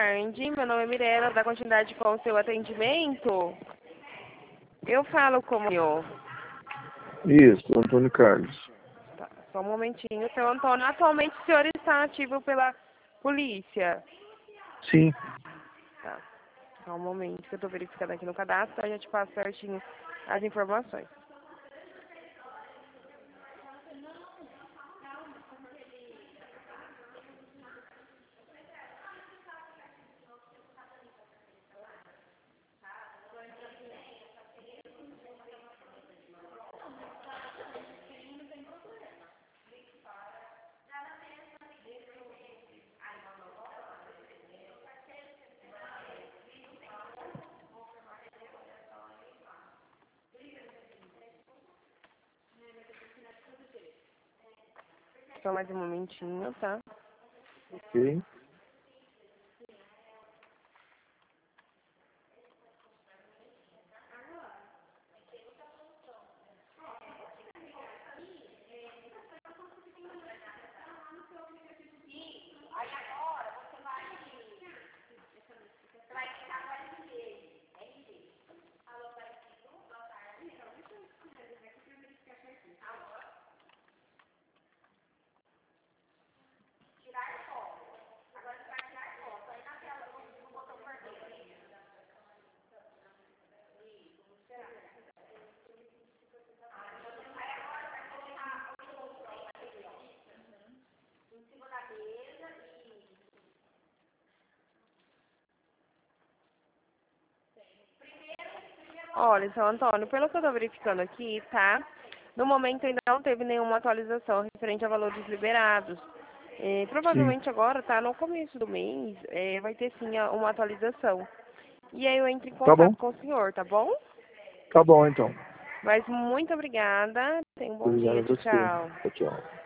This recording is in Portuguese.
tarde. Meu nome é Mirella, da continuidade com o seu atendimento. Eu falo como eu. Isso, Antônio Carlos. Tá, só um momentinho. Seu Antônio, atualmente o senhor está ativo pela polícia? Sim. Tá, só um momento que eu estou verificando aqui no cadastro, aí eu te passo certinho as informações. Só mais um momentinho, tá? Ok. Olha, seu Antônio, pelo que eu estou verificando aqui, tá? No momento ainda não teve nenhuma atualização referente a valores liberados. Sim. Provavelmente agora, tá? No começo do mês, vai ter sim uma atualização. E aí eu entro em Tá bom. contato com o senhor, tá bom? Tá bom, então. Mas muito obrigada. Tenha um bom Obrigado a dia. Tchau, você. tchau. Tchau, tchau.